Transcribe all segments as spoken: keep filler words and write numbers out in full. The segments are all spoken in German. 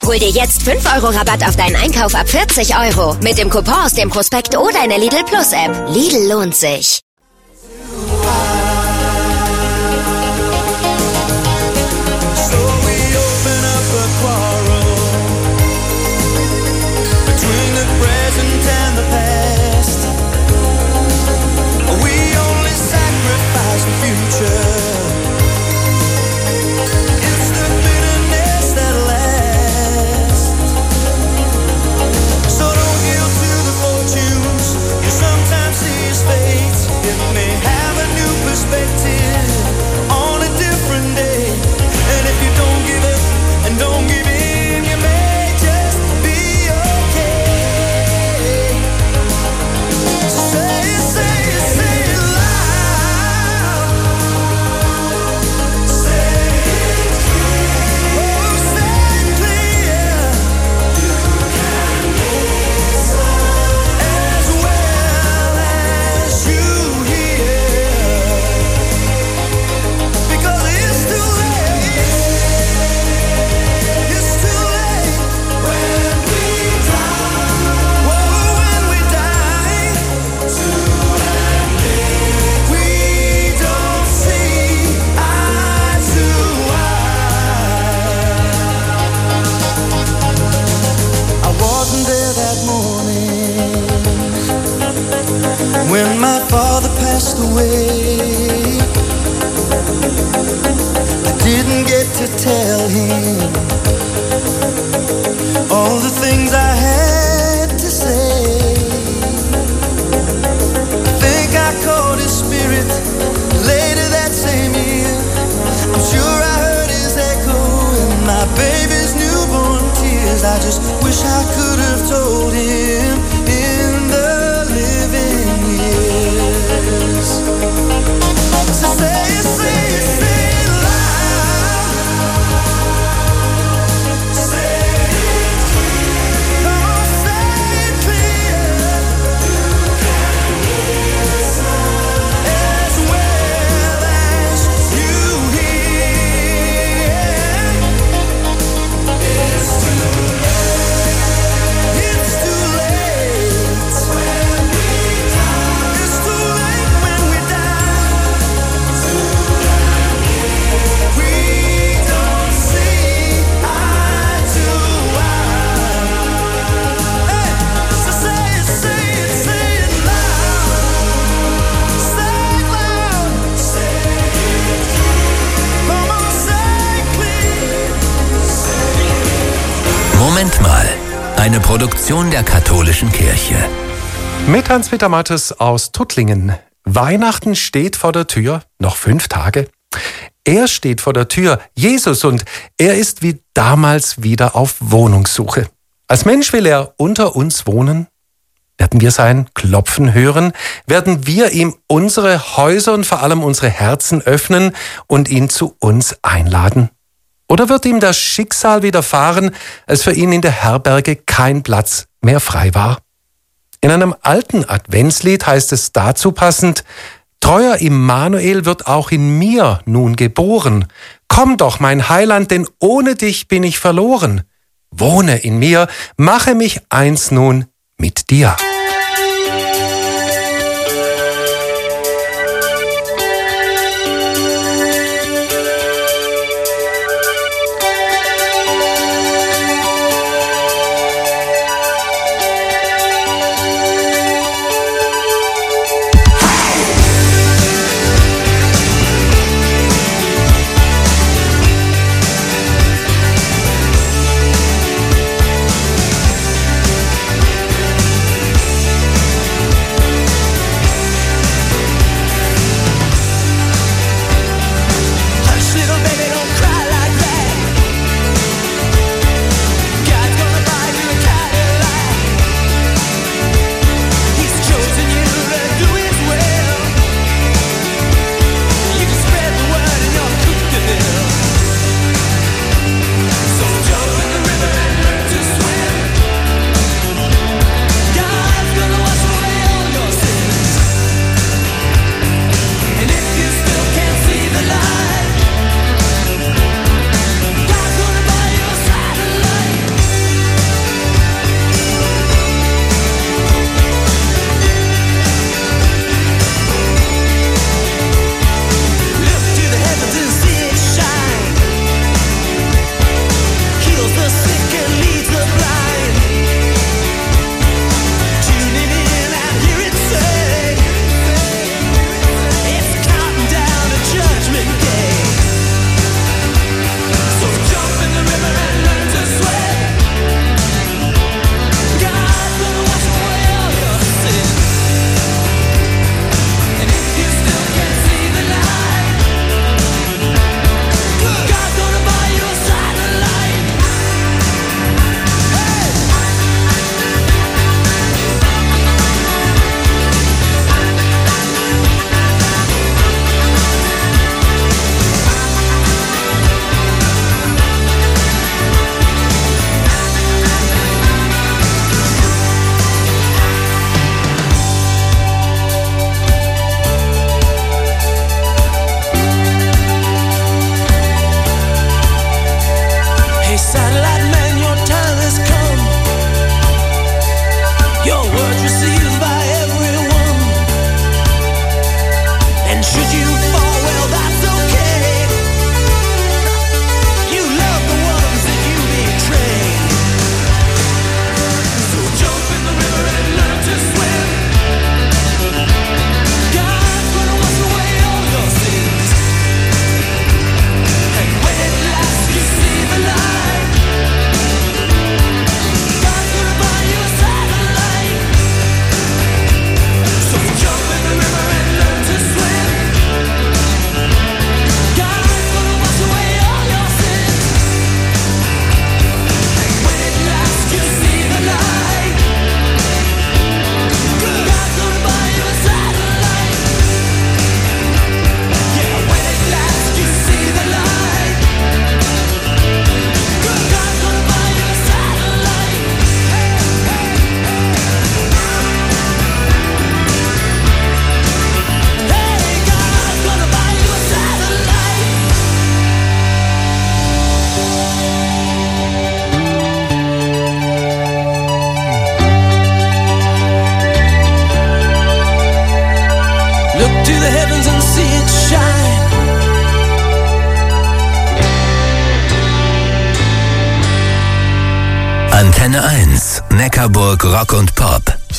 Hol dir jetzt fünf Euro Rabatt auf deinen Einkauf ab vierzig Euro mit dem Coupon aus dem Prospekt oder in der Lidl Plus App. Lidl lohnt sich. When my father passed away, I didn't get to tell him all the things I had to say. I think I caught his spirit later that same year. I'm sure I heard his echo in my baby's newborn tears. I just wish I could have told him in the living years. So say it, say it, say it loud. Say it clear. Come on, say it clear. You can listen as well as you hear. It's too late. It's too late when we die. It's too late when we die. We don't see eye to eye. Hey, so say it, say it, say it loud. Say it loud. Say it clear. Come on, say it clear. Moment mal. Eine Produktion der katholischen Kirche. Mit Hans-Peter Mattes aus Tuttlingen. Weihnachten steht vor der Tür, noch fünf Tage. Er steht vor der Tür, Jesus, und er ist wie damals wieder auf Wohnungssuche. Als Mensch will er unter uns wohnen. Werden wir sein Klopfen hören? Werden wir ihm unsere Häuser und vor allem unsere Herzen öffnen und ihn zu uns einladen? Oder wird ihm das Schicksal widerfahren, als für ihn in der Herberge kein Platz mehr frei war? In einem alten Adventslied heißt es dazu passend: Treuer Immanuel wird auch in mir nun geboren. Komm doch, mein Heiland, denn ohne dich bin ich verloren. Wohne in mir, mache mich eins nun mit dir. Antenne eins, Neckarburg Rock und Pop.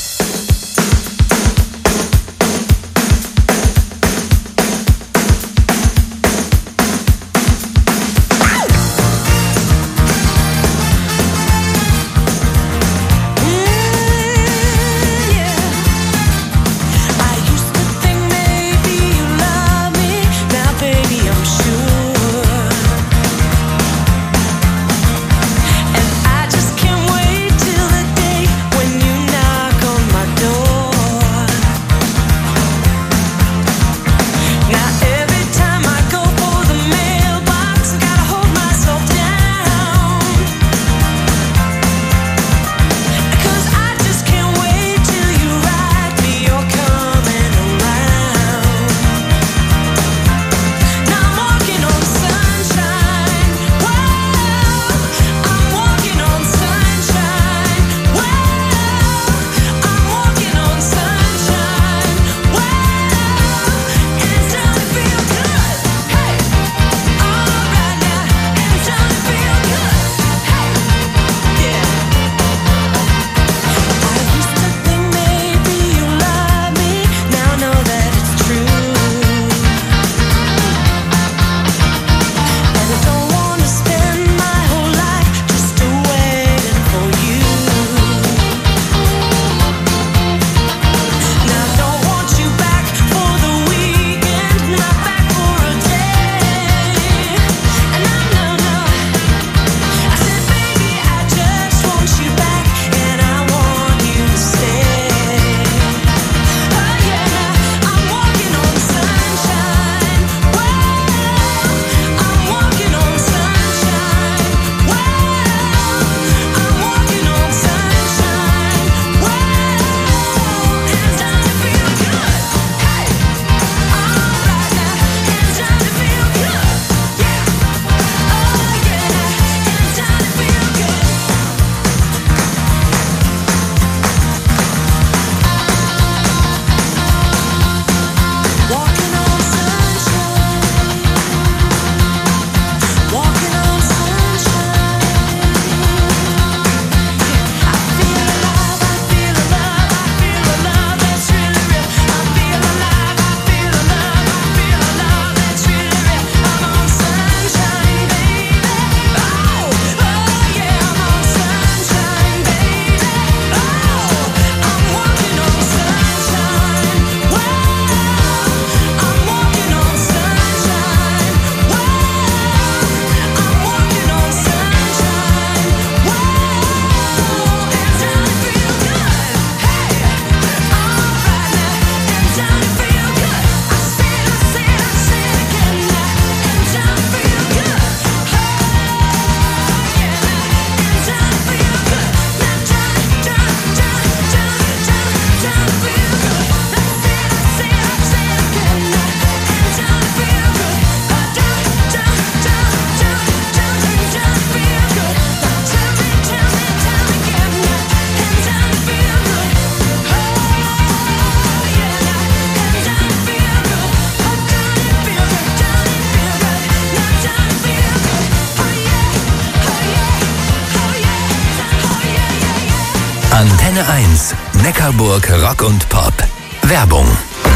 Antenne eins, Neckarburg Rock und Pop. Werbung.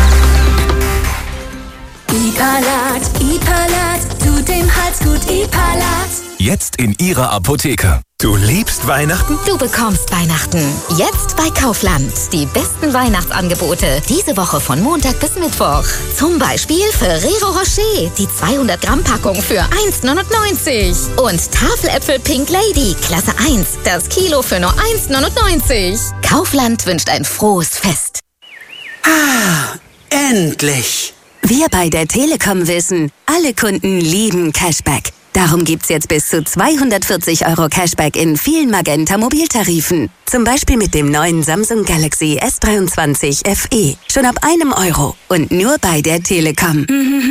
Ipalat, Ipalat, tut dem Hals gut, Ipalat. Jetzt in Ihrer Apotheke. Du liebst Weihnachten? Du bekommst Weihnachten. Jetzt bei Kaufland. Die besten Weihnachtsangebote. Diese Woche von Montag bis Mittwoch. Zum Beispiel Ferrero Rocher. Die zweihundert Gramm Packung für eins neunundneunzig. Und Tafeläpfel Pink Lady. Klasse eins. Das Kilo für nur eins neunundneunzig. Kaufland wünscht ein frohes Fest. Ah, endlich! Wir bei der Telekom wissen, alle Kunden lieben Cashback. Darum gibt's jetzt bis zu zweihundertvierzig Euro Cashback in vielen Magenta-Mobiltarifen. Zum Beispiel mit dem neuen Samsung Galaxy S dreiundzwanzig F E. Schon ab einem Euro. Und nur bei der Telekom.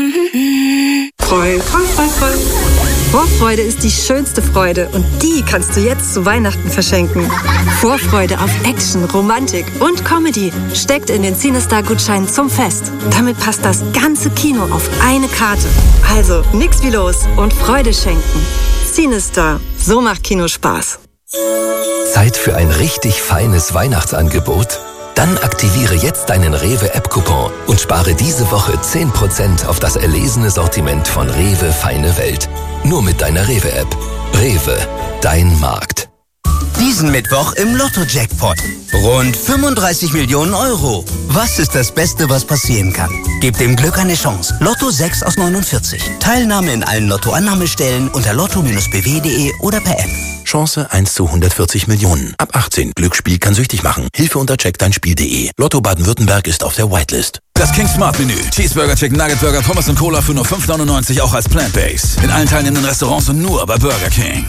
Freu, Freu, Freu, Freu. Vorfreude ist die schönste Freude und die kannst du jetzt zu Weihnachten verschenken. Vorfreude auf Action, Romantik und Comedy steckt in den Cinestar-Gutscheinen zum Fest. Damit passt das ganze Kino auf eine Karte. Also nix wie los und Freude schenken. Cinestar, so macht Kino Spaß. Zeit für ein richtig feines Weihnachtsangebot? Dann aktiviere jetzt deinen Rewe-App-Coupon und spare diese Woche zehn Prozent auf das erlesene Sortiment von Rewe Feine Welt. Nur mit deiner Rewe-App. Rewe, dein Markt. Diesen Mittwoch im Lotto-Jackpot. Rund fünfunddreißig Millionen Euro. Was ist das Beste, was passieren kann? Gebt dem Glück eine Chance. Lotto sechs aus neunundvierzig. Teilnahme in allen Lotto-Annahmestellen unter lotto b w punkt de oder per App. Chance eins zu hundertvierzig Millionen. Ab achtzehn. Glücksspiel kann süchtig machen. Hilfe unter check dein Spiel punkt de. Lotto Baden-Württemberg ist auf der Whitelist. Das King Smart Menü. Cheeseburger, Chicken Nugget Burger, Pommes und Cola für nur fünf neunundneunzig, auch als Plant-Based. In allen teilnehmenden Restaurants und nur bei Burger King.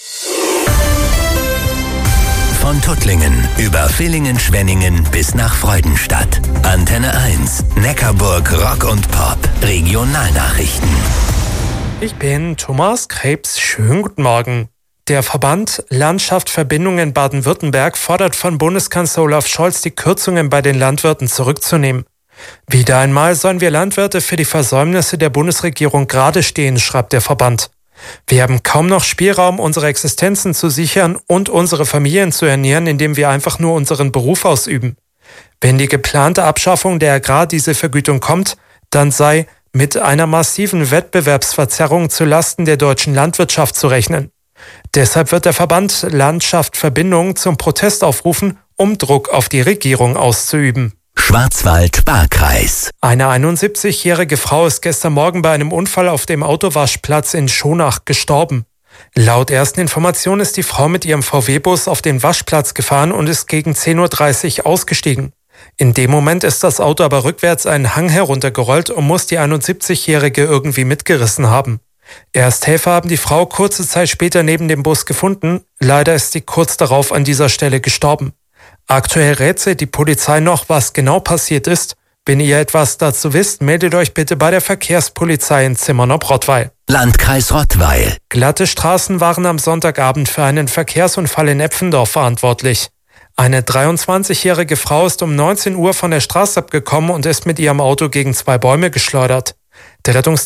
Von Tuttlingen über Villingen-Schwenningen bis nach Freudenstadt. Antenne eins, Neckarburg Rock und Pop. Regionalnachrichten. Ich bin Thomas Krebs. Schönen guten Morgen. Der Verband Landschaft Verbindungen Baden-Württemberg fordert von Bundeskanzler Olaf Scholz, die Kürzungen bei den Landwirten zurückzunehmen. Wieder einmal sollen wir Landwirte für die Versäumnisse der Bundesregierung gerade stehen, schreibt der Verband. Wir haben kaum noch Spielraum, unsere Existenzen zu sichern und unsere Familien zu ernähren, indem wir einfach nur unseren Beruf ausüben. Wenn die geplante Abschaffung der Agrardieselvergütung kommt, dann sei mit einer massiven Wettbewerbsverzerrung zulasten der deutschen Landwirtschaft zu rechnen. Deshalb wird der Verband Landschaft Verbindungen zum Protest aufrufen, um Druck auf die Regierung auszuüben. Schwarzwald-Baar-Kreis. Eine einundsiebzigjährige Frau ist gestern Morgen bei einem Unfall auf dem Autowaschplatz in Schonach gestorben. Laut ersten Informationen ist die Frau mit ihrem V W-Bus auf den Waschplatz gefahren und ist gegen zehn Uhr dreißig ausgestiegen. In dem Moment ist das Auto aber rückwärts einen Hang heruntergerollt und muss die einundsiebzigjährige irgendwie mitgerissen haben. Ersthelfer haben die Frau kurze Zeit später neben dem Bus gefunden. Leider ist sie kurz darauf an dieser Stelle gestorben. Aktuell rätselt die Polizei noch, was genau passiert ist. Wenn ihr etwas dazu wisst, meldet euch bitte bei der Verkehrspolizei in Zimmern-Rottweil. Landkreis Rottweil. Glatte Straßen waren am Sonntagabend für einen Verkehrsunfall in Epfendorf verantwortlich. Eine dreiundzwanzigjährige Frau ist um neunzehn Uhr von der Straße abgekommen und ist mit ihrem Auto gegen zwei Bäume geschleudert. Der Rettungs